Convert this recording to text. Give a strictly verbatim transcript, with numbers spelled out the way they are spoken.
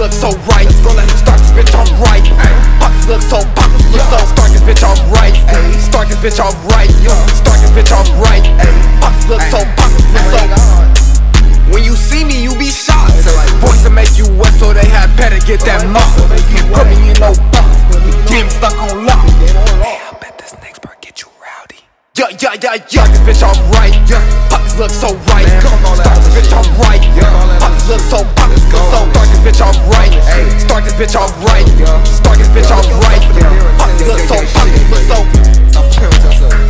look so right. Start this bitch, I'm right. Pockets look so, pockets look so. Start this bitch, I'm right. Start this bitch, I'm right. Start this bitch, I'm right. Pockets look so, pockets look so. When you see me, you be shocked. Boys to make you wet, so they had better get that muscle. Put me in no box, game stuck on lock. Hey, I bet this next part get you rowdy. Yeah, yeah, yeah, yeah. This bitch, I'm right. Pockets look so right. Start this bitch, I'm right. Pockets look so, pockets look so. Start this bitch, I'm right. Start this bitch, I'm right. Start this bitch, I'm right. Pockets look so, pockets look so.